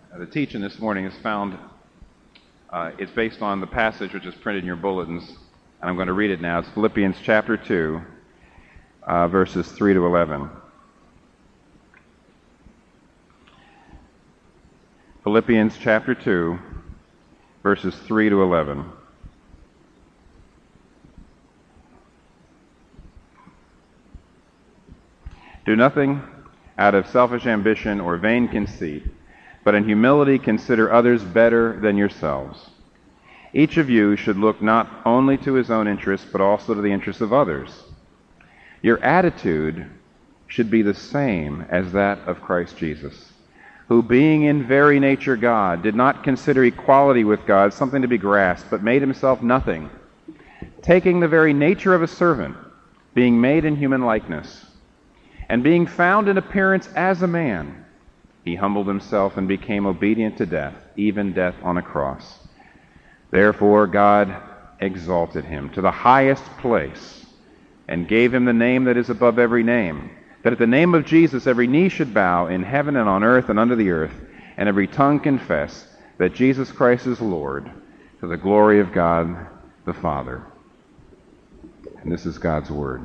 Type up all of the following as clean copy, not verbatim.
The teaching this morning is found, it's based on the passage which is printed in your bulletins, and I'm going to read it now. It's Philippians chapter 2, verses 3 to 11. Philippians chapter 2, verses 3 to 11. Do nothing out of selfish ambition or vain conceit, but in humility consider others better than yourselves. Each of you should look not only to his own interests, but also to the interests of others. Your attitude should be the same as that of Christ Jesus, who, being in very nature God, did not consider equality with God something to be grasped, but made himself nothing, taking the very nature of a servant, being made in human likeness, and being found in appearance as a man, he humbled himself and became obedient to death, even death on a cross. Therefore God exalted him to the highest place and gave him the name that is above every name, that at the name of Jesus every knee should bow in heaven and on earth and under the earth, and every tongue confess that Jesus Christ is Lord, to the glory of God the Father. And this is God's word.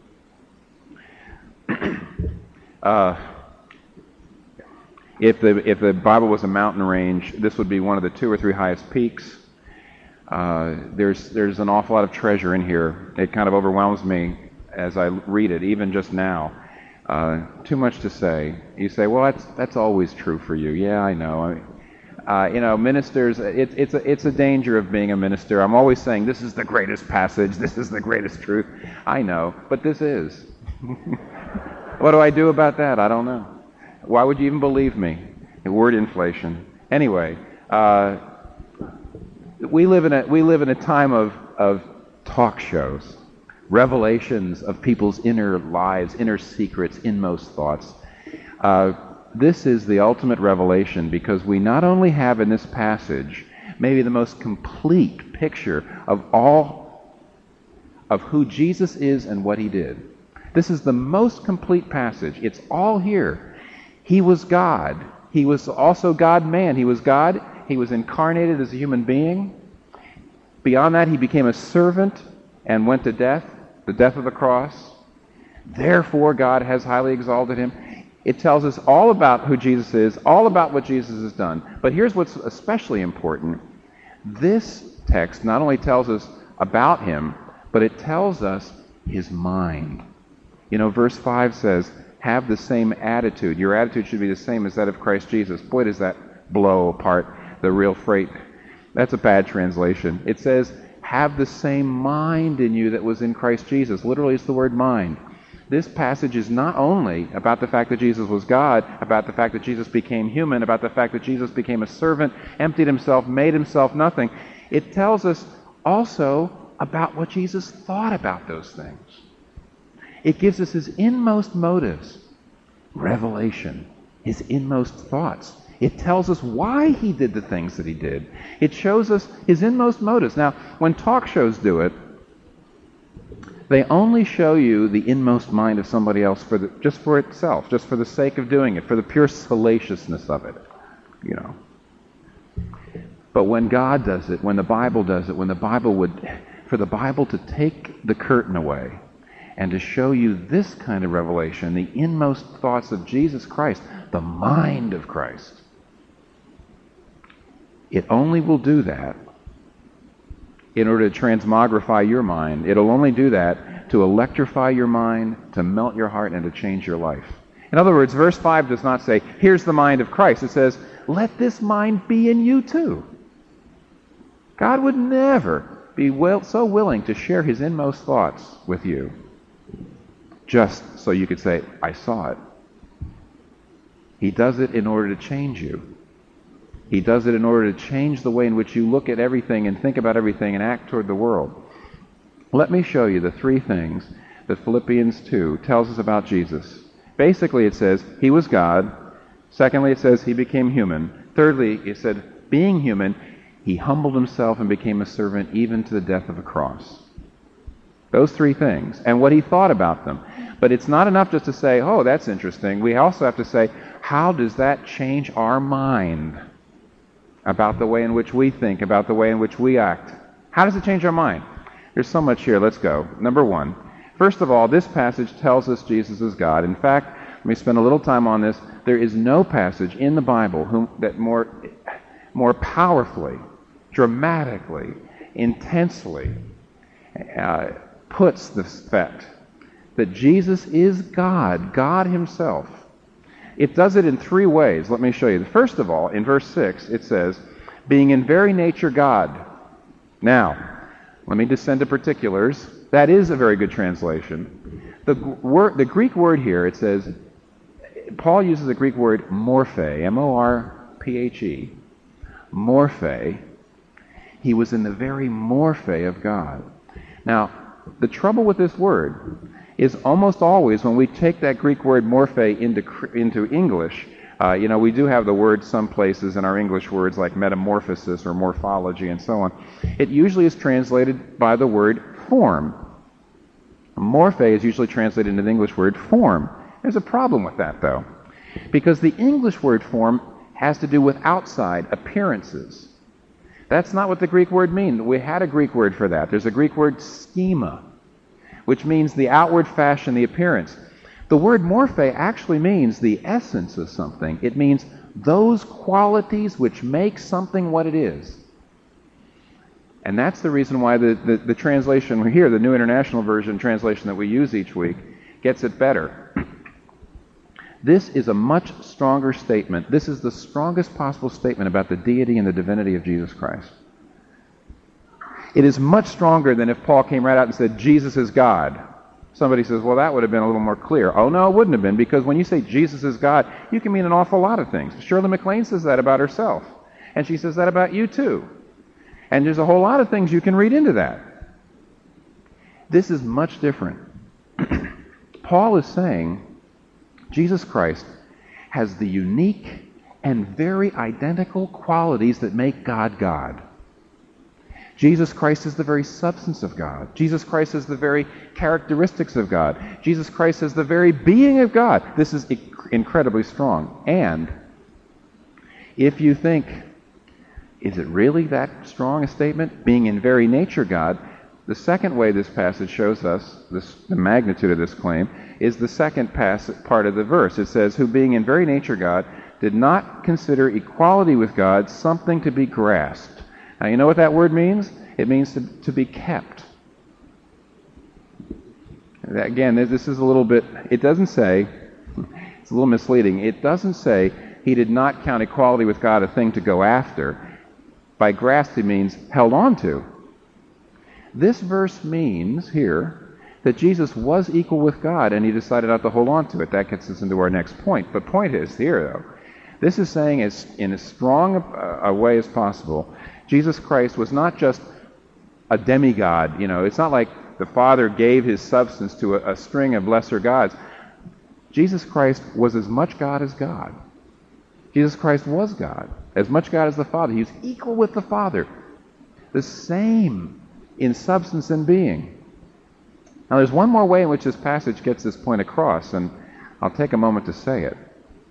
If the Bible was a mountain range, this would be one of the 2 or 3 highest peaks. There's an awful lot of treasure in here. It kind of overwhelms me as I read it, even just now. Too much to say. You say, well, that's always true for you. Yeah, I know. Ministers, it's a danger of being a minister. I'm always saying, this is the greatest passage, this is the greatest truth. I know, but this is. What do I do about that? I don't know. Why would you even believe me? Word inflation. Anyway, we live in a time of talk shows, revelations of people's inner lives, inner secrets, inmost thoughts. This is the ultimate revelation, because we not only have in this passage maybe the most complete picture of all of who Jesus is and what he did. This is the most complete passage. It's all here. He was God. He was also God-man. He was God. He was incarnated as a human being. Beyond that, he became a servant and went to death, the death of the cross. Therefore, God has highly exalted him. It tells us all about who Jesus is, all about what Jesus has done. But here's what's especially important. This text not only tells us about him, but it tells us his mind. Verse 5 says, have the same attitude. Your attitude should be the same as that of Christ Jesus. Boy, does that blow apart the real freight. That's a bad translation. It says, have the same mind in you that was in Christ Jesus. Literally, it's the word mind. This passage is not only about the fact that Jesus was God, about the fact that Jesus became human, about the fact that Jesus became a servant, emptied himself, made himself nothing. It tells us also about what Jesus thought about those things. It gives us his inmost motives, revelation, his inmost thoughts. It tells us why he did the things that he did. It shows us his inmost motives. Now, when talk shows do it, they only show you the inmost mind of somebody else just for itself, just for the sake of doing it, for the pure salaciousness of it, But when God does it, when the Bible does it, for the Bible to take the curtain away and to show you this kind of revelation, the inmost thoughts of Jesus Christ, the mind of Christ, it only will do that in order to transmogrify your mind. It'll only do that to electrify your mind, to melt your heart, and to change your life. In other words, verse 5 does not say, here's the mind of Christ. It says, let this mind be in you too. God would never be so willing to share his inmost thoughts with you just so you could say, I saw it. He does it in order to change you. He does it in order to change the way in which you look at everything and think about everything and act toward the world. Let me show you the 3 things that Philippians 2 tells us about Jesus. Basically, it says he was God. Secondly, it says he became human. Thirdly, it said, being human, he humbled himself and became a servant even to the death of a cross. Those 3 things, and what he thought about them. But it's not enough just to say, oh, that's interesting. We also have to say, how does that change our mind? about the way in which we think, about the way in which we act. How does it change our mind? There's so much here. Let's go. Number one, first of all, this passage tells us Jesus is God. In fact, let me spend a little time on this. There is no passage in the Bible that more powerfully, dramatically, intensely puts the fact that Jesus is God, God himself. It does it in three ways. Let me show you. First of all, in verse 6, it says, being in very nature God. Now, let me descend to particulars. That is a very good translation. The Greek word here, it says, Paul uses the Greek word morphe, M-O-R-P-H-E. Morphe. He was in the very morphe of God. Now, the trouble with this word is almost always when we take that Greek word morphe into English, we do have the word some places in our English words like metamorphosis or morphology and so on. It usually is translated by the word form. Morphe is usually translated into the English word form. There's a problem with that, though, because the English word form has to do with outside appearances. That's not what the Greek word means. We had a Greek word for that. There's a Greek word schema, which means the outward fashion, the appearance. The word morphe actually means the essence of something. It means those qualities which make something what it is. And that's the reason why the translation here, the New International Version translation that we use each week, gets it better. This is a much stronger statement. This is the strongest possible statement about the deity and the divinity of Jesus Christ. It is much stronger than if Paul came right out and said, Jesus is God. Somebody says, well, that would have been a little more clear. Oh, no, it wouldn't have been, because when you say Jesus is God, you can mean an awful lot of things. Shirley MacLaine says that about herself. And she says that about you, too. And there's a whole lot of things you can read into that. This is much different. Paul is saying Jesus Christ has the unique and very identical qualities that make God God. Jesus Christ is the very substance of God. Jesus Christ is the very characteristics of God. Jesus Christ is the very being of God. This is incredibly strong. And if you think, is it really that strong a statement? Being in very nature God, the second way this passage shows us the magnitude of this claim is the second part of the verse. It says, who being in very nature God did not consider equality with God something to be grasped. Now, you know what that word means? It means to be kept. Again, this is a little bit, it doesn't say, it's a little misleading, it doesn't say he did not count equality with God a thing to go after. By grasped, it means held on to. This verse means here that Jesus was equal with God and he decided not to hold on to it. That gets us into our next point. The point is here, though, this is saying in as strong a way as possible, Jesus Christ was not just a demigod. It's not like the Father gave his substance to a string of lesser gods. Jesus Christ was as much God as God. Jesus Christ was God, as much God as the Father. He was equal with the Father, the same in substance and being. Now, there's one more way in which this passage gets this point across, and I'll take a moment to say it.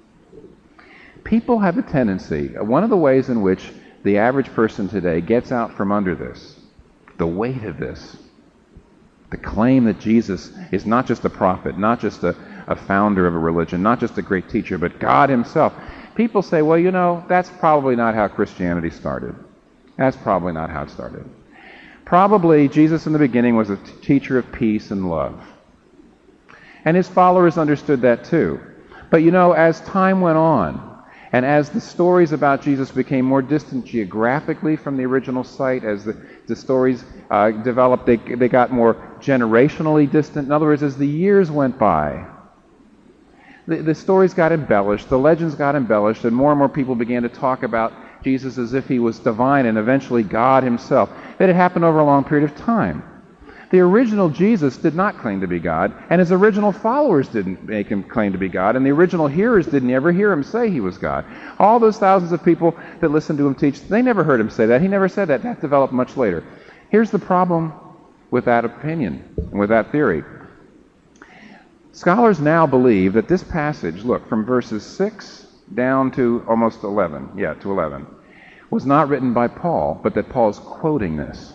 People have a tendency, one of the ways in which the average person today gets out from under this, the weight of this, the claim that Jesus is not just a prophet, not just a founder of a religion, not just a great teacher, but God himself. People say, well, that's probably not how Christianity started. That's probably not how it started. Probably Jesus in the beginning was a teacher of peace and love. And his followers understood that too. But as time went on, and as the stories about Jesus became more distant geographically from the original site, as the stories developed, they got more generationally distant. In other words, as the years went by, the stories got embellished, the legends got embellished, and more people began to talk about Jesus as if he was divine and eventually God himself. That had happened over a long period of time. The original Jesus did not claim to be God, and his original followers didn't make him claim to be God, and the original hearers didn't ever hear him say he was God. All those thousands of people that listened to him teach, they never heard him say that. He never said that. That developed much later. Here's the problem with that opinion, with that theory. Scholars now believe that this passage, look, from verses 6 down to almost 11, to 11, was not written by Paul, but that Paul is quoting this.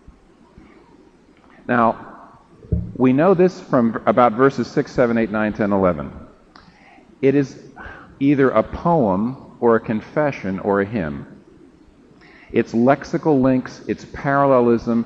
Now, we know this from about verses 6, 7, 8, 9, 10, 11. It is either a poem or a confession or a hymn. Its lexical links, its parallelism,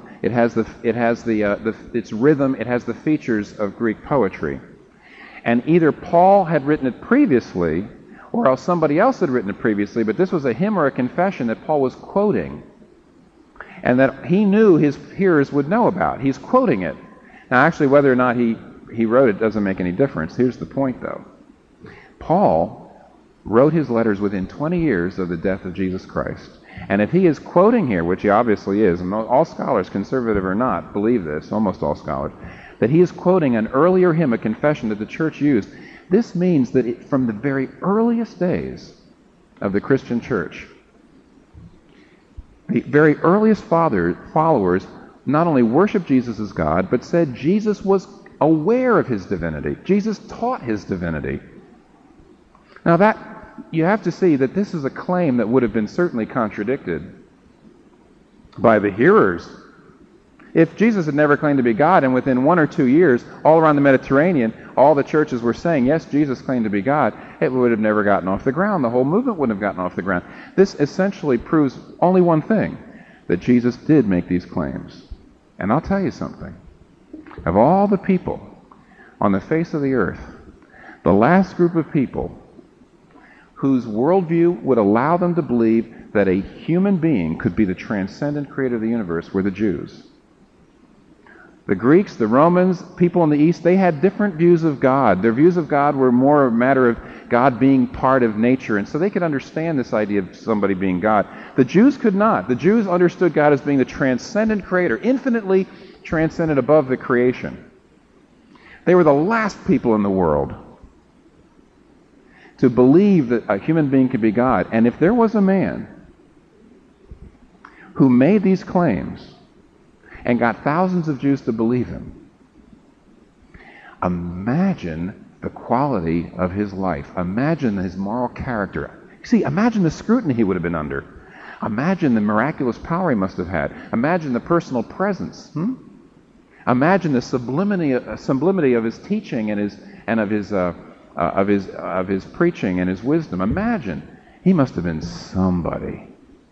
its rhythm, it has the features of Greek poetry. And either Paul had written it previously, or else somebody else had written it previously, but this was a hymn or a confession that Paul was quoting, and that he knew his hearers would know about. He's quoting it. Now, actually, whether or not he wrote it doesn't make any difference. Here's the point, though. Paul wrote his letters within 20 years of the death of Jesus Christ. And if he is quoting here, which he obviously is, and all scholars, conservative or not, believe this, almost all scholars, that he is quoting an earlier hymn, a confession that the church used, this means that from the very earliest days of the Christian church, the very earliest followers not only worshiped Jesus as God, but said Jesus was aware of his divinity. Jesus taught his divinity. Now that, you have to see that this is a claim that would have been certainly contradicted by the hearers. If Jesus had never claimed to be God, and within 1 or 2 years, all around the Mediterranean, all the churches were saying, yes, Jesus claimed to be God, it would have never gotten off the ground. The whole movement wouldn't have gotten off the ground. This essentially proves only one thing, that Jesus did make these claims. And I'll tell you something. Of all the people on the face of the earth, the last group of people whose worldview would allow them to believe that a human being could be the transcendent creator of the universe were the Jews. The Greeks, the Romans, people in the East, they had different views of God. Their views of God were more a matter of God being part of nature, and so they could understand this idea of somebody being God. The Jews could not. The Jews understood God as being the transcendent creator, infinitely transcendent above the creation. They were the last people in the world to believe that a human being could be God. And if there was a man who made these claims and got thousands of Jews to believe him, imagine the quality of his life. Imagine his moral character. See, imagine the scrutiny he would have been under. Imagine the miraculous power he must have had. Imagine the personal presence. Imagine the sublimity of his teaching and of his preaching and his wisdom. Imagine. He must have been somebody.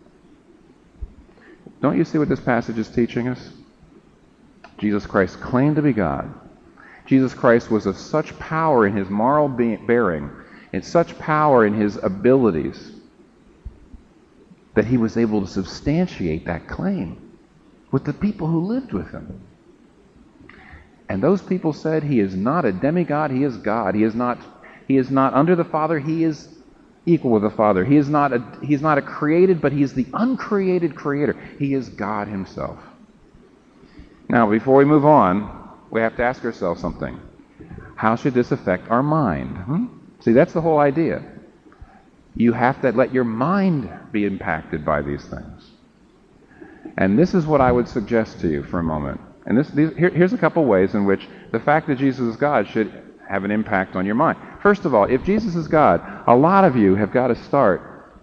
Don't you see what this passage is teaching us? Jesus Christ claimed to be God. Jesus Christ was of such power in his moral bearing, and such power in his abilities, that he was able to substantiate that claim with the people who lived with him. And those people said, he is not a demigod, he is God. He is not under the Father, he is equal with the Father. He's not a created, but he is the uncreated creator. He is God himself. Now, before we move on, we have to ask ourselves something. How should this affect our mind? See, that's the whole idea. You have to let your mind be impacted by these things. And this is what I would suggest to you for a moment. And here's a couple ways in which the fact that Jesus is God should have an impact on your mind. First of all, if Jesus is God, a lot of you have got to start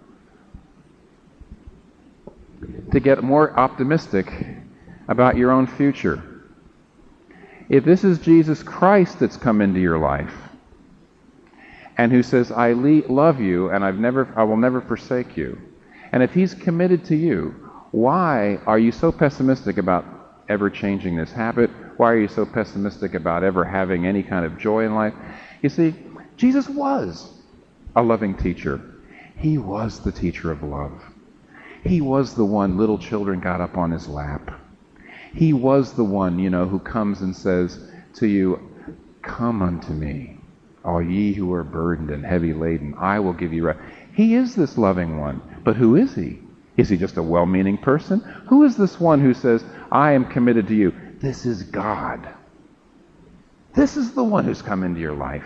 to get more optimistic about your own future. If this is Jesus Christ that's come into your life and who says, I love you and I will never forsake you, and if he's committed to you, why are you so pessimistic about ever changing this habit? Why are you so pessimistic about ever having any kind of joy in life? You see, Jesus was a loving teacher. He was the teacher of love. He was the one little children got up on his lap. He was the one, who comes and says to you, come unto me, all ye who are burdened and heavy laden, I will give you rest. He is this loving one. But who is he? Is he just a well-meaning person? Who is this one who says, I am committed to you? This is God. This is the one who's come into your life.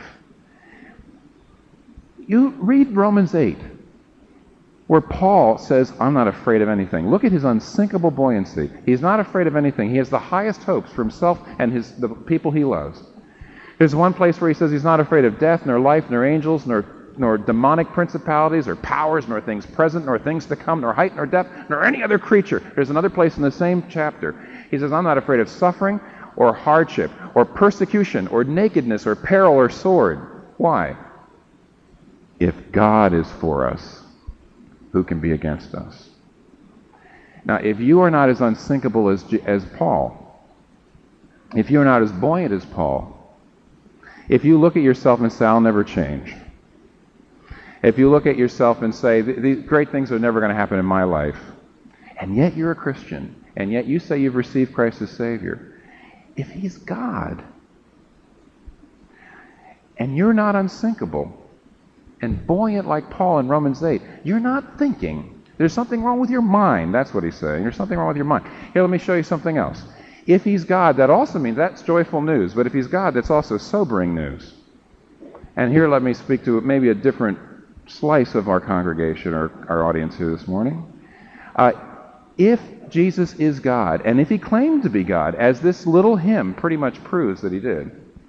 You read Romans 8, where Paul says, I'm not afraid of anything. Look at his unsinkable buoyancy. He's not afraid of anything. He has the highest hopes for himself and the people he loves. There's one place where he says he's not afraid of death, nor life, nor angels, nor nor demonic principalities or powers, nor things present, nor things to come, nor height, nor depth, nor any other creature. There's another place in the same chapter. He says, I'm not afraid of suffering or hardship or persecution or nakedness or peril or sword. Why? If God is for us, who can be against us? Now, if you are not as unsinkable as Paul, if you're not as buoyant as Paul, if you look at yourself and say, I'll never change, if you look at yourself and say, these great things are never going to happen in my life, and yet you're a Christian, and yet you say you've received Christ as Savior, if He's God, and you're not unsinkable and buoyant like Paul in Romans 8, you're not thinking. There's something wrong with your mind. That's what he's saying. There's something wrong with your mind. Here, let me show you something else. If He's God, that also means that's joyful news. But if He's God, that's also sobering news. And here, let me speak to maybe a different slice of our congregation or our audience here this morning. If Jesus is God, and if He claimed to be God, as this little hymn pretty much proves that He did,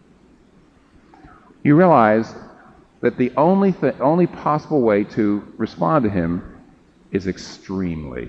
you realize that the only possible way to respond to Him is extremely.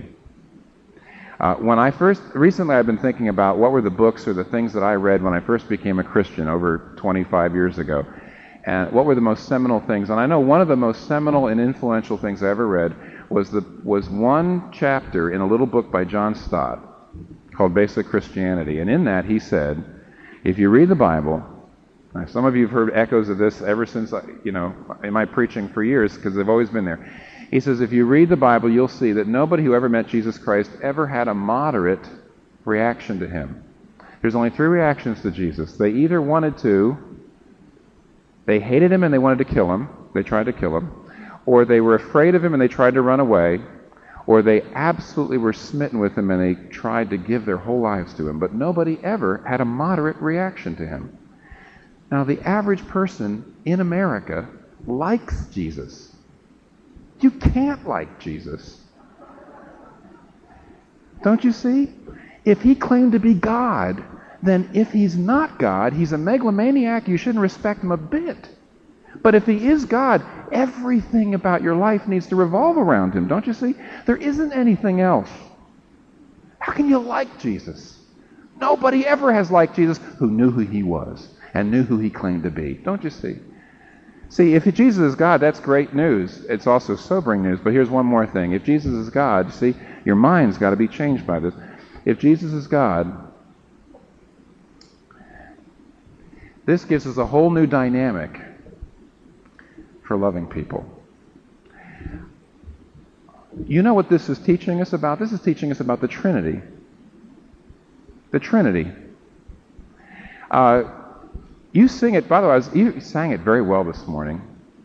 Recently I've been thinking about what were the books or the things that I read when I first became a Christian over 25 years ago. And what were the most seminal things? And I know one of the most seminal and influential things I ever read was one chapter in a little book by John Stott called Basic Christianity. And in that he said, if you read the Bible, some of you have heard echoes of this ever since, in my preaching for years, because they've always been there. He says, if you read the Bible, you'll see that nobody who ever met Jesus Christ ever had a moderate reaction to Him. There's only 3 reactions to Jesus. They either they hated Him and they wanted to kill Him. They tried to kill Him. Or they were afraid of Him and they tried to run away. Or they absolutely were smitten with Him and they tried to give their whole lives to Him. But nobody ever had a moderate reaction to Him. Now, the average person in America likes Jesus. You can't like Jesus. Don't you see? If He claimed to be God, then if He's not God, He's a megalomaniac. You shouldn't respect Him a bit. But if He is God, everything about your life needs to revolve around Him. Don't you see? There isn't anything else. How can you like Jesus? Nobody ever has liked Jesus who knew who He was and knew who He claimed to be. Don't you see? See, if Jesus is God, that's great news. It's also sobering news. But here's one more thing. If Jesus is God, see, your mind's got to be changed by this. If Jesus is God, this gives us a whole new dynamic for loving people. You know what this is teaching us about? This is teaching us about the Trinity. The Trinity. You sing it, by the way, you sang it very well this morning.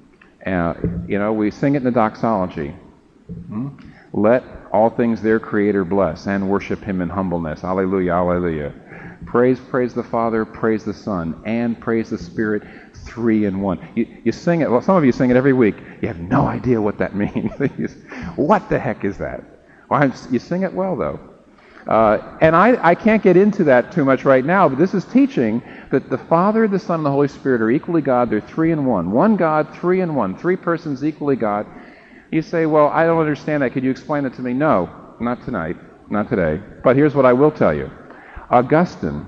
We sing it in the doxology. Let all things their Creator bless and worship Him in humbleness. Alleluia, alleluia. Praise the Father, praise the Son, and praise the Spirit, 3 in 1. You sing it, well, some of you sing it every week. You have no idea what that means. What the heck is that? Well, you sing it well, though. And I can't get into that too much right now, but this is teaching that the Father, the Son, and the Holy Spirit are equally God. They're 3 in 1. One God, 3 in 1. 3 persons equally God. You say, well, I don't understand that. Could you explain that to me? No, not tonight, not today. But here's what I will tell you. Augustine,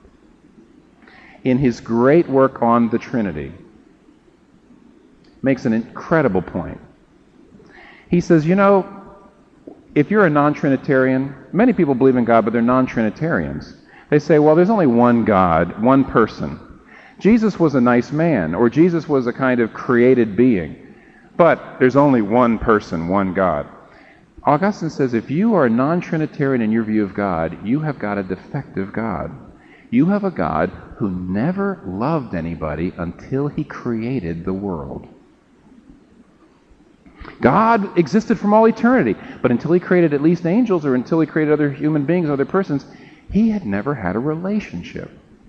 in his great work on the Trinity, makes an incredible point. He says, if you're a non-Trinitarian, many people believe in God, but they're non-Trinitarians. They say, well, there's only one God, one person. Jesus was a nice man, or Jesus was a kind of created being. But there's only one person, one God. Augustine says, if you are a non-Trinitarian in your view of God, you have got a defective God. You have a God who never loved anybody until He created the world. God existed from all eternity, but until He created at least angels, or until He created other human beings, other persons, He had never had a relationship.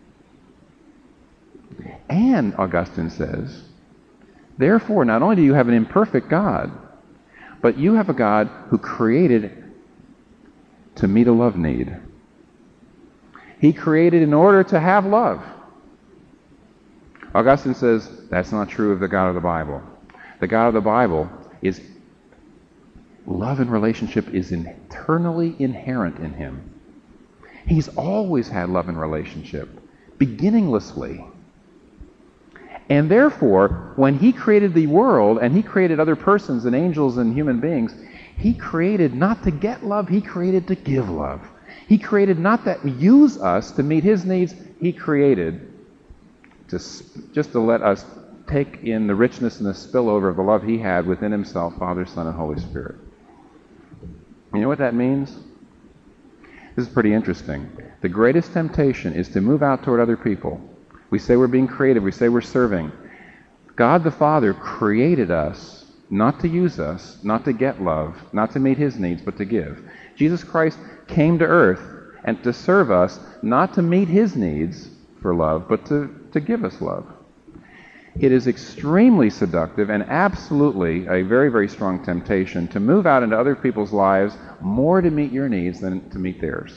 And, Augustine says, therefore, not only do you have an imperfect God, but you have a God who created to meet a love need. He created in order to have love. Augustine says that's not true of the God of the Bible. the God of the Bible, is love and relationship is eternally inherent in him. He's always had love and relationship, beginninglessly. And therefore, when he created the world and he created other persons and angels and human beings, he created not to get love, he created to give love. He created not to use us to meet his needs, he created just to let us take in the richness and the spillover of the love he had within himself, Father, Son, and Holy Spirit. You know what that means? This is pretty interesting. The greatest temptation is to move out toward other people. We say we're being creative. We say we're serving. God the Father created us not to use us, not to get love, not to meet his needs, but to give. Jesus Christ came to earth and to serve us, not to meet his needs for love, but to give us love. It is extremely seductive and absolutely a very, very strong temptation to move out into other people's lives more to meet your needs than to meet theirs.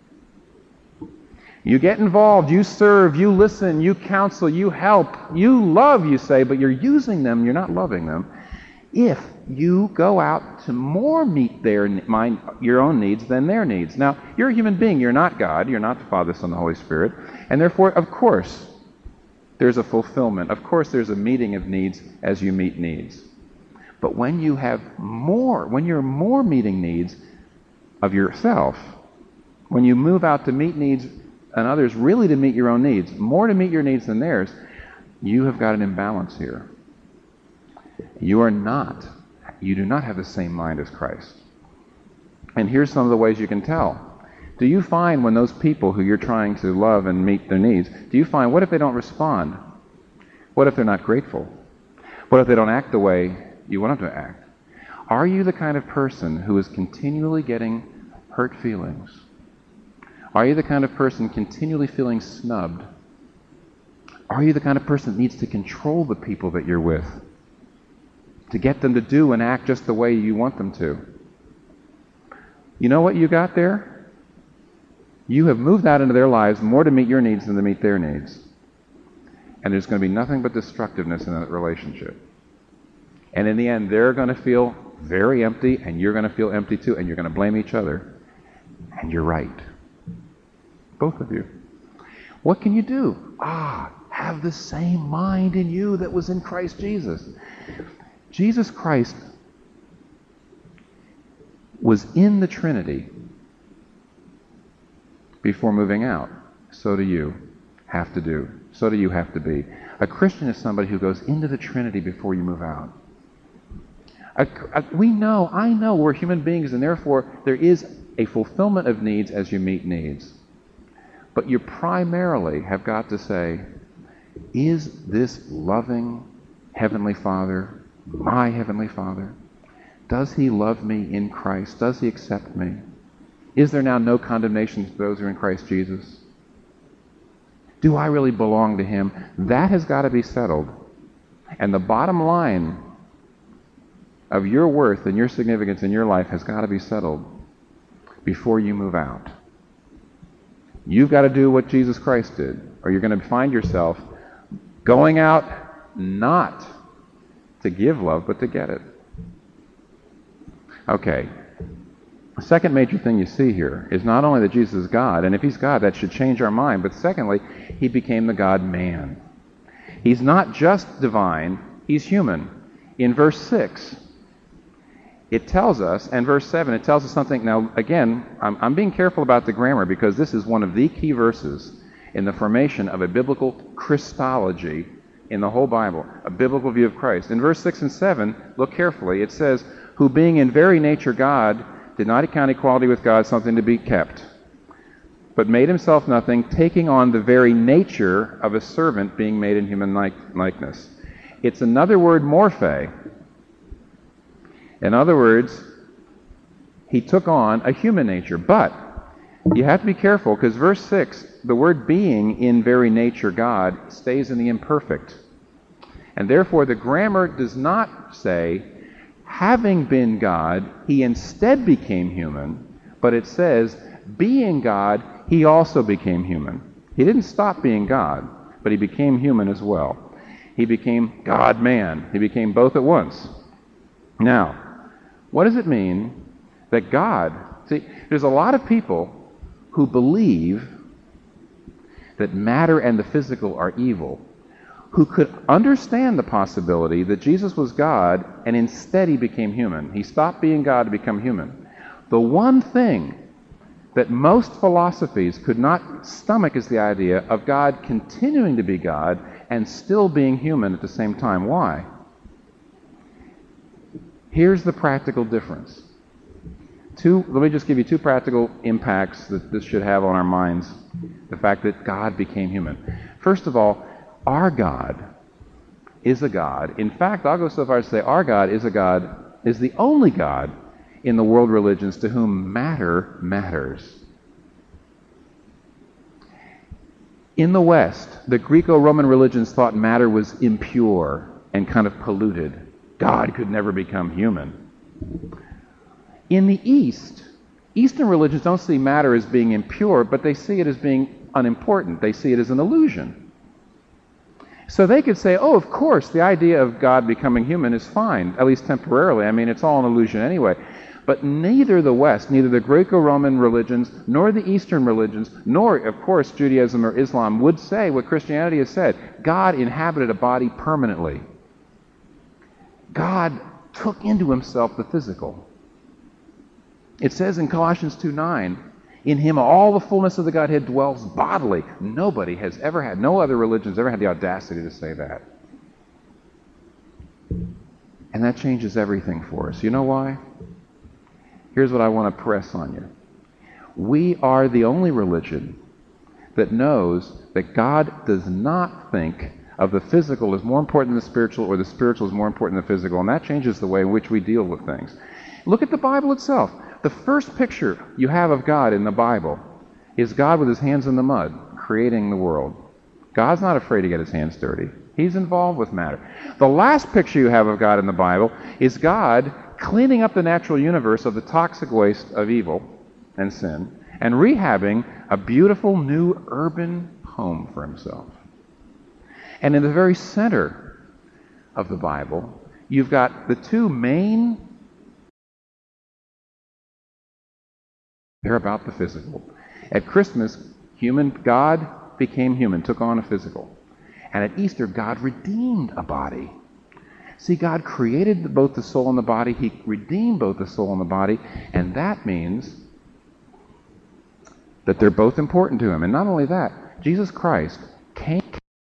You get involved, you serve, you listen, you counsel, you help, you love, you say, but you're using them, you're not loving them. If you go out to more meet your own needs than their needs. Now, you're a human being, you're not God, you're not the Father, Son, and the Holy Spirit, and therefore, of course, there's a fulfillment. Of course, there's a meeting of needs as you meet needs. But when you have more, when you're more meeting needs of yourself, when you move out to meet needs and others really to meet your own needs, more to meet your needs than theirs, you have got an imbalance here. You do not have the same mind as Christ. And here's some of the ways you can tell. Do you find when those people who you're trying to love and meet their needs, do you find, what if they don't respond? What if they're not grateful? What if they don't act the way you want them to act? Are you the kind of person who is continually getting hurt feelings? Are you the kind of person continually feeling snubbed? Are you the kind of person that needs to control the people that you're with, to get them to do and act just the way you want them to? You know what you got there? You have moved out into their lives more to meet your needs than to meet their needs. And there's going to be nothing but destructiveness in that relationship. And in the end, they're going to feel very empty, and you're going to feel empty too, and you're going to blame each other. And you're right. Both of you. What can you do? Have the same mind in you that was in Christ Jesus. Jesus Christ was in the Trinity before moving out. So do you have to do. So do you have to be. A Christian is somebody who goes into the Trinity before you move out. I know we're human beings, and therefore there is a fulfillment of needs as you meet needs. But you primarily have got to say, is this loving Heavenly Father my Heavenly Father? Does he love me in Christ? Does he accept me? Is there now no condemnation to those who are in Christ Jesus? Do I really belong to him? That has got to be settled. And the bottom line of your worth and your significance in your life has got to be settled before you move out. You've got to do what Jesus Christ did, or you're going to find yourself going out not to give love, but to get it. Okay. The second major thing you see here is not only that Jesus is God, and if he's God, that should change our mind, but secondly, he became the God-man. He's not just divine, he's human. In verse 6, it tells us, and verse 7, it tells us something. Now, again, I'm being careful about the grammar because this is one of the key verses in the formation of a biblical Christology in the whole Bible, a biblical view of Christ. In verse 6 and 7, look carefully, it says, who being in very nature God, did not account equality with God something to be kept, but made himself nothing, taking on the very nature of a servant, being made in human likeness. It's another word, morphe. In other words, he took on a human nature. But you have to be careful, because verse 6, the word being in very nature God stays in the imperfect. And therefore the grammar does not say, having been God, he instead became human, but it says, being God, he also became human. He didn't stop being God, but he became human as well. he became God-man. He became both at once. Now, what does it mean that God... See, there's a lot of people who believe that matter and the physical are evil, who could understand the possibility that Jesus was God and instead he became human. He stopped being God to become human. The one thing that most philosophies could not stomach is the idea of God continuing to be God and still being human at the same time. Why? Here's the practical difference. Let me just give you two practical impacts that this should have on our minds. The fact that God became human. First of all, our God is a God. In fact, I'll go so far as to say our God is the only God in the world religions to whom matter matters. In the West, the Greco-Roman religions thought matter was impure and kind of polluted. God could never become human. In the East, Eastern religions don't see matter as being impure, but they see it as being unimportant. They see it as an illusion. So they could say, oh, of course, the idea of God becoming human is fine, at least temporarily. I mean, it's all an illusion anyway. But neither the West, neither the Greco-Roman religions, nor the Eastern religions, nor, of course, Judaism or Islam would say what Christianity has said. God inhabited a body permanently. God took into himself the physical. It says in Colossians 2:9, in him all the fullness of the Godhead dwells bodily. Nobody has ever had, no other religion's ever had the audacity to say that. And that changes everything for us. You know why? Here's what I want to press on you. We are the only religion that knows that God does not think of the physical as more important than the spiritual, or the spiritual is more important than the physical, and that changes the way in which we deal with things. Look at the Bible itself. The first picture you have of God in the Bible is God with his hands in the mud, creating the world. God's not afraid to get his hands dirty. He's involved with matter. The last picture you have of God in the Bible is God cleaning up the natural universe of the toxic waste of evil and sin, and rehabbing a beautiful new urban home for himself. And in the very center of the Bible, you've got the two main... They're about the physical. At Christmas, God became human, took on a physical. And at Easter, God redeemed a body. See, God created both the soul and the body. He redeemed both the soul and the body. And that means that they're both important to him. And not only that, Jesus Christ came.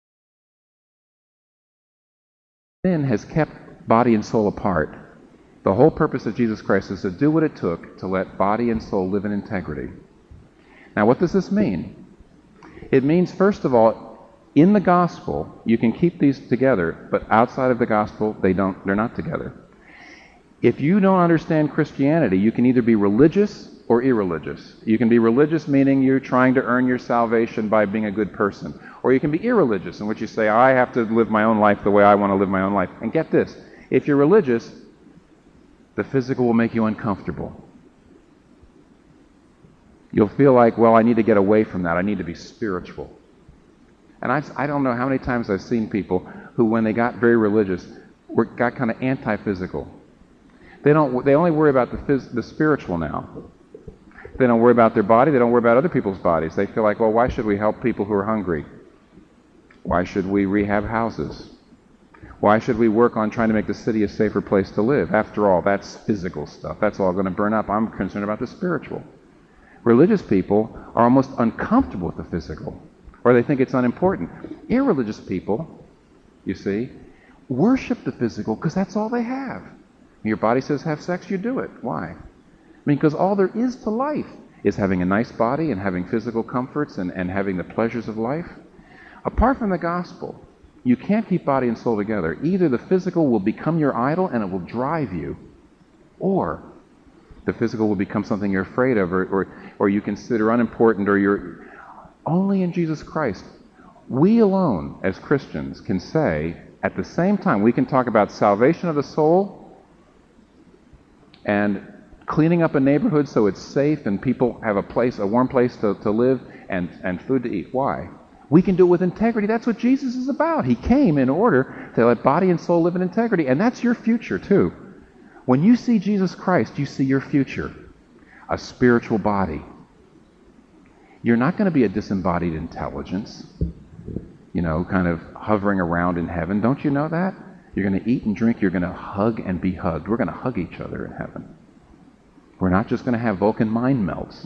Sin has kept body and soul apart. The whole purpose of Jesus Christ is to do what it took to let body and soul live in integrity. Now, what does this mean? It means, first of all, in the gospel, you can keep these together, but outside of the gospel, they're not together. If you don't understand Christianity, you can either be religious or irreligious. You can be religious, meaning you're trying to earn your salvation by being a good person. Or you can be irreligious, in which you say, I have to live my own life the way I want to live my own life. And get this, if you're religious, the physical will make you uncomfortable. You'll feel like, well, I need to get away from that. I need to be spiritual. And I don't know how many times I've seen people who, when they got very religious, got kind of anti-physical. They only worry about the spiritual now. They don't worry about their body. They don't worry about other people's bodies. They feel like, well, why should we help people who are hungry? Why should we rehab houses? Why should we work on trying to make the city a safer place to live? After all, that's physical stuff. That's all going to burn up. I'm concerned about the spiritual. Religious people are almost uncomfortable with the physical, or they think it's unimportant. Irreligious people, you see, worship the physical because that's all they have. Your body says have sex, you do it. Why? I mean, because all there is to life is having a nice body and having physical comforts and having the pleasures of life. Apart from the gospel, you can't keep body and soul together. Either the physical will become your idol and it will drive you, or the physical will become something you're afraid of or you consider unimportant, or you're... Only in Jesus Christ, we alone as Christians can say, at the same time, we can talk about salvation of the soul and cleaning up a neighborhood so it's safe and people have a warm place to live and food to eat. Why? We can do it with integrity. That's what Jesus is about. He came in order to let body and soul live in integrity. And that's your future, too. When you see Jesus Christ, you see your future, a spiritual body. You're not going to be a disembodied intelligence, kind of hovering around in heaven. Don't you know that? You're going to eat and drink. You're going to hug and be hugged. We're going to hug each other in heaven. We're not just going to have Vulcan mind melts.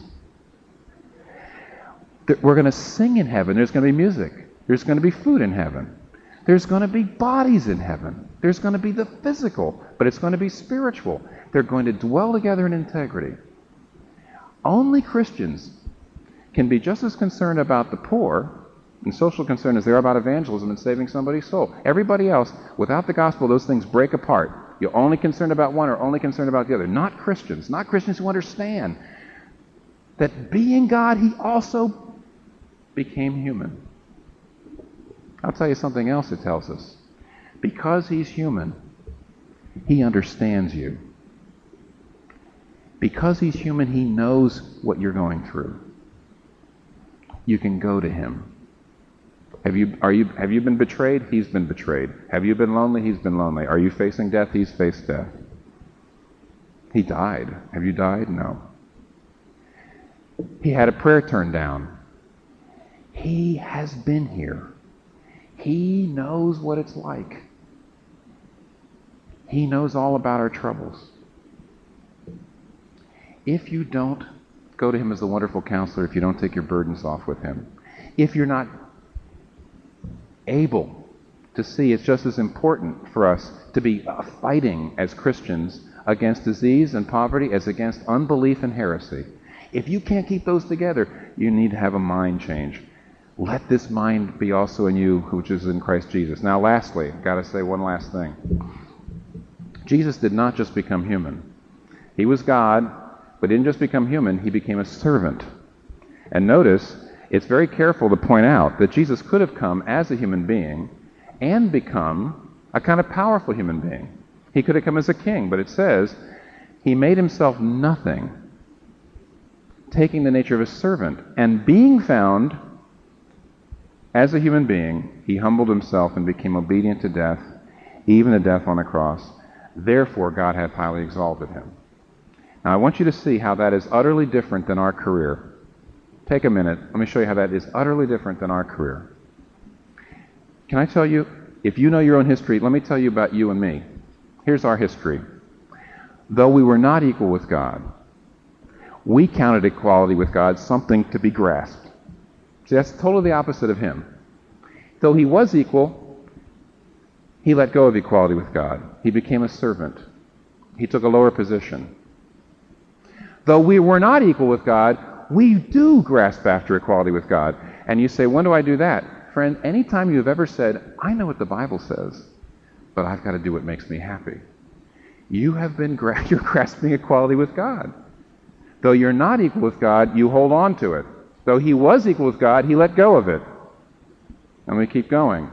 We're going to sing in heaven. There's going to be music. There's going to be food in heaven. There's going to be bodies in heaven. There's going to be the physical, but it's going to be spiritual. They're going to dwell together in integrity. Only Christians can be just as concerned about the poor and social concern as they are about evangelism and saving somebody's soul. Everybody else, without the gospel, those things break apart. You're only concerned about one or only concerned about the other. Not Christians who understand that being God, he also became human. I'll tell you something else it tells us. Because he's human, he understands you. Because he's human, he knows what you're going through. You can go to him. Have you been betrayed? He's been betrayed. Have you been lonely? He's been lonely. Are you facing death? He's faced death. He died. Have you died? No. He had a prayer turned down. He has been here. He knows what it's like. He knows all about our troubles. If you don't go to him as the wonderful counselor, if you don't take your burdens off with him, if you're not able to see it's just as important for us to be fighting as Christians against disease and poverty as against unbelief and heresy, if you can't keep those together, you need to have a mind change. Let this mind be also in you, which is in Christ Jesus. Now, lastly, I've got to say one last thing. Jesus did not just become human. He was God, but didn't just become human, he became a servant. And notice, it's very careful to point out that Jesus could have come as a human being and become a kind of powerful human being. He could have come as a king, but it says he made himself nothing, taking the nature of a servant, and being found as a human being, he humbled himself and became obedient to death, even to death on a cross. Therefore, God hath highly exalted him. Now, I want you to see how that is utterly different than our career. Take a minute. Let me show you how that is utterly different than our career. Can I tell you, if you know your own history, let me tell you about you and me. Here's our history. Though we were not equal with God, we counted equality with God something to be grasped. See, that's totally the opposite of him. Though he was equal, he let go of equality with God. He became a servant. He took a lower position. Though we were not equal with God, we do grasp after equality with God. And you say, when do I do that? Friend, anytime you've ever said, I know what the Bible says, but I've got to do what makes me happy, you're grasping equality with God. Though you're not equal with God, you hold on to it. Though he was equal with God, he let go of it. And we keep going.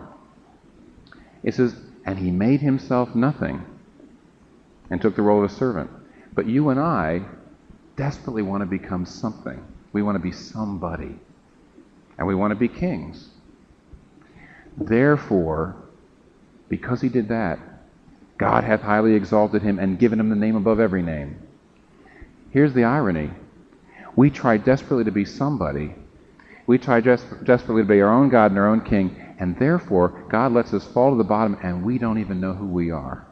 It says, and he made himself nothing and took the role of a servant. But you and I desperately want to become something. We want to be somebody. And we want to be kings. Therefore, because he did that, God hath highly exalted him and given him the name above every name. Here's the irony. We try desperately to be somebody. We try desperately to be our own God and our own king, and therefore God lets us fall to the bottom and we don't even know who we are.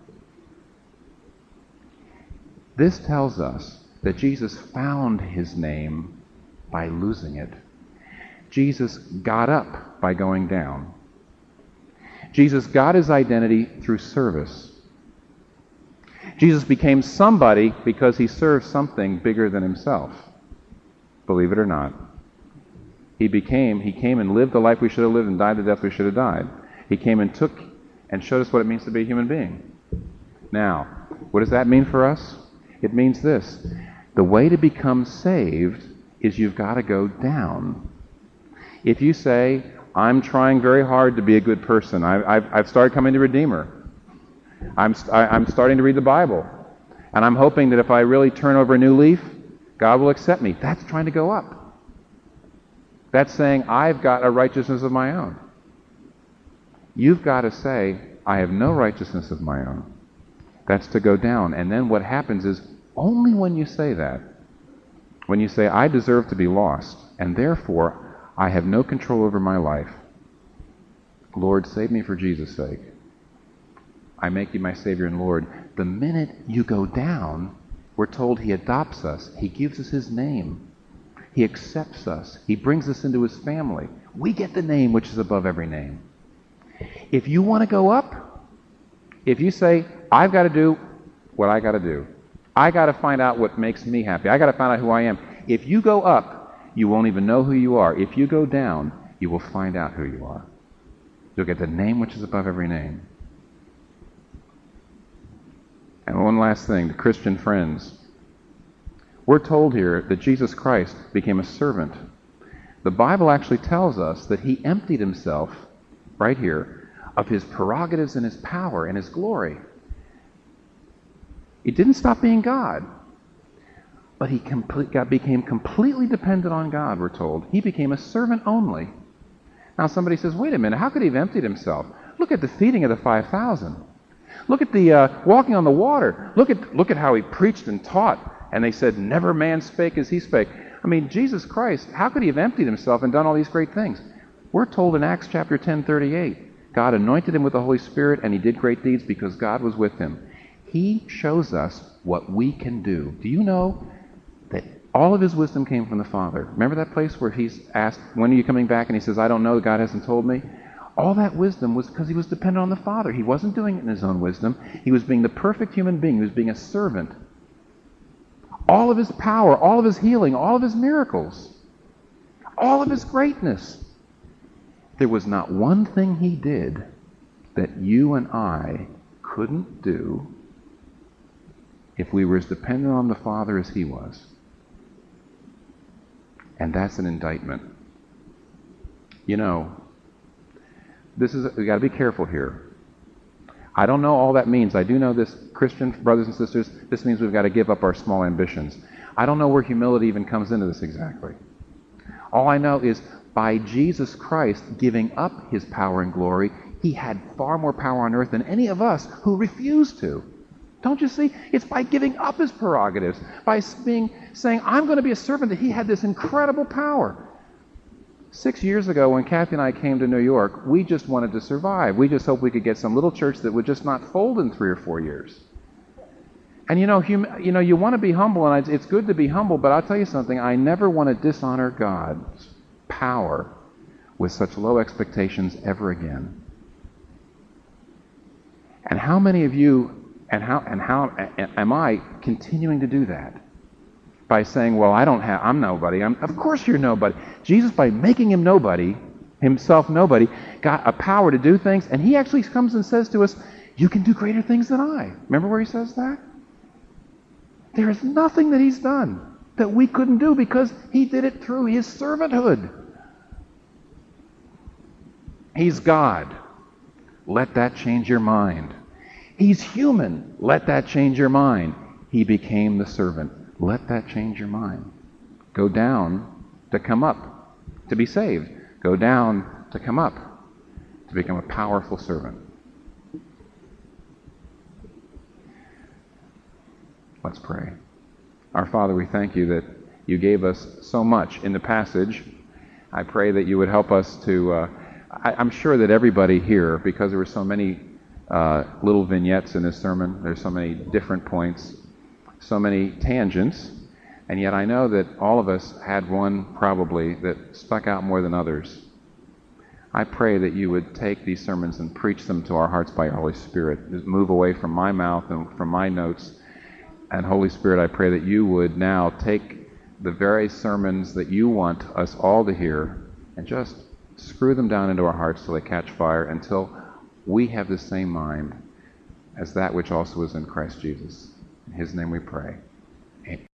This tells us that Jesus found his name by losing it. Jesus got up by going down. Jesus got his identity through service. Jesus became somebody because he served something bigger than himself. Believe it or not. He came and lived the life we should have lived and died the death we should have died. He came and took and showed us what it means to be a human being. Now, what does that mean for us? It means this. The way to become saved is you've got to go down. If you say, I'm trying very hard to be a good person. I've started coming to Redeemer. I'm starting to read the Bible. And I'm hoping that if I really turn over a new leaf, God will accept me. That's trying to go up. That's saying, I've got a righteousness of my own. You've got to say, I have no righteousness of my own. That's to go down. And then what happens is, only when you say that, when you say, I deserve to be lost, and therefore I have no control over my life, Lord, save me for Jesus' sake. I make you my Savior and Lord. The minute you go down, we're told He adopts us. He gives us His name. He accepts us. He brings us into His family. We get the name which is above every name. If you want to go up, if you say, I've got to do what I got to do, I got to find out what makes me happy, I got to find out who I am. If you go up, you won't even know who you are. If you go down, you will find out who you are. You'll get the name which is above every name. And one last thing, to Christian friends. We're told here that Jesus Christ became a servant. The Bible actually tells us that He emptied Himself, right here, of His prerogatives and His power and His glory. He didn't stop being God, but He became completely dependent on God, we're told. He became a servant only. Now somebody says, wait a minute, how could He have emptied Himself? Look at the feeding of the 5,000. Look at the walking on the water. Look at how He preached and taught. And they said, never man spake as He spake. I mean, Jesus Christ, how could He have emptied Himself and done all these great things? We're told in Acts chapter 10:38, God anointed Him with the Holy Spirit, and He did great deeds because God was with Him. He shows us what we can do. Do you know that all of His wisdom came from the Father? Remember that place where He's asked, when are you coming back? And He says, I don't know, God hasn't told me. All that wisdom was because He was dependent on the Father. He wasn't doing it in His own wisdom. He was being the perfect human being. He was being a servant. All of His power, all of His healing, all of His miracles, all of His greatness. There was not one thing He did that you and I couldn't do if we were as dependent on the Father as He was. And that's an indictment. You know, we've got to be careful here. I don't know all that means. I do know this, Christian brothers and sisters, this means we've got to give up our small ambitions. I don't know where humility even comes into this exactly. All I know is by Jesus Christ giving up His power and glory, He had far more power on earth than any of us who refuse to. Don't you see? It's by giving up His prerogatives, by saying, I'm going to be a servant, that He had this incredible power. 6 years ago, when Kathy and I came to New York, we just wanted to survive. We just hoped we could get some little church that would just not fold in 3 or 4 years. And you want to be humble, and it's good to be humble, but I'll tell you something, I never want to dishonor God's power with such low expectations ever again. And how many of you, and how am I continuing to do that? By saying, well, I'm nobody. Of course you're nobody. Jesus, by making Himself nobody, got a power to do things, and He actually comes and says to us, you can do greater things than I. Remember where He says that? There is nothing that He's done that we couldn't do because He did it through His servanthood. He's God. Let that change your mind. He's human. Let that change your mind. He became the servant. Let that change your mind. Go down to come up, to be saved. Go down to come up, to become a powerful servant. Let's pray. Our Father, we thank You that You gave us so much in the passage. I pray that You would help us to... I'm sure that everybody here, because there were so many little vignettes in this sermon, there's so many different points, so many tangents, and yet I know that all of us had one probably that stuck out more than others. I pray that You would take these sermons and preach them to our hearts by Your Holy Spirit. Just move away from my mouth and from my notes. And Holy Spirit, I pray that You would now take the very sermons that You want us all to hear and just screw them down into our hearts till they catch fire, until we have the same mind as that which also is in Christ Jesus. In His name we pray. Amen.